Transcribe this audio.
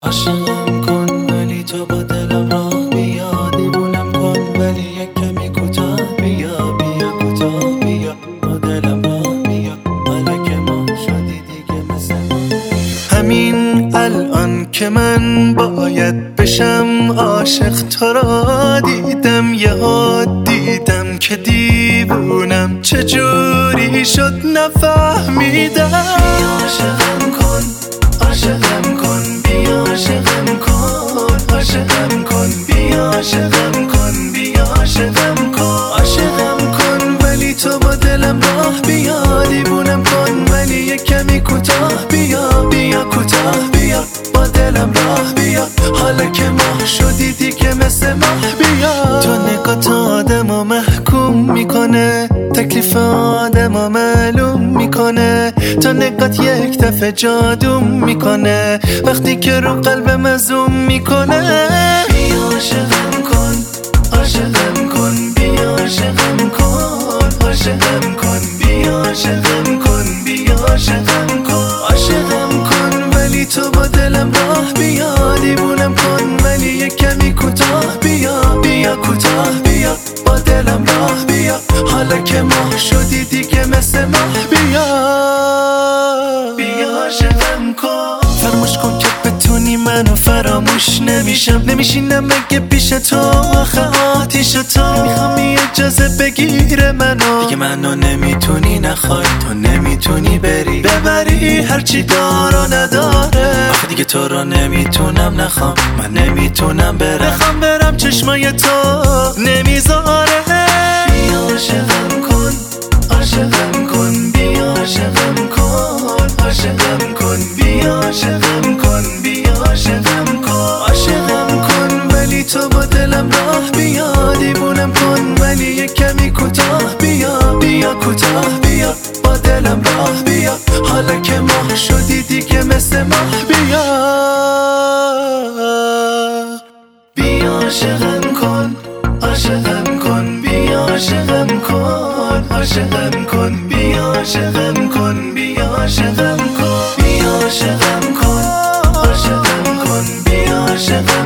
عاشقم کن ولی تو با دلم راه بیا، دیوونم کن ولی یک کمی کوتاه بیا، بیا کوتاه بیا با دلم راه بیا، حالا که ما شدی دیگه مثل همین الان که من باید بشم عاشق، تو را دیدم یهو دیدم که دیوونم، چجوری شد نفهمیدم. عاشقم کن عاشقم کن بیا، عاشقم کن عاشقم کن بیا، عاشقم کن بیا، عاشقم کن عاشقم کن ولی تو با دلم راه بیا، دیوونم کن ولی یک کمی کوتاه بیا، بیا کوتاه بیا با دلم راه بیا، حالا که ماه شدی دیگه مثل ماه بیا. تو نگات آدمو محکوم میکنه، تکلیف آدمو معلوم میکنه، تو نگات یک دفعه جادوم میکنه، وقتی که رو قلبم زوم میکنه. بیا عاشقم کن عاشقم کن بیا، عاشقم کن عاشقم کن بیا، عاشقم کن بیا، عاشقم کن عاشقم کن ولی تو با دلم راه بیا، دیوونم کن ولی یک کمی کوتاه بیا، بیا کوتاه بیا با دلم راه بیا، حالا که ماه شدی دیگه مثل ماه بیا. بیا عاشقم کن، فراموش کن که بتونی منو فراموش نمیشم، نمیشینم مگه پیش تو آخه آتیش تو، نمیخوام اجازه بگیره منو، دیگه منو نمیتونی نخوای، تو نمیتونی ببری هرچی دار و نداره، آخه دیگه تو رو نمیتونم نخوام، من نمیتونم برم چشمای تو نمیذاره. بیا عاشقم کن عاشقم کن بیا، عاشقم کن عاشقم کن بیا، عاشقم کن بیا، عاشقم کن عاشقم کن ولی تو با دلم راه بیا، دیوونم کن ولی یک کمی کوتاه بیا، بیا کوتاه بیا با دلم راه بیا، حالا که ماه شدی دیگه مثل ماه بیا. بیا عاشقم کن عاشقم کن بیا، عاشقم کن عاشقم کن بیا، عاشقم کن بیا، عاشقم کن بیا، عاشقم کن عاشقم کن بیا، عاشقم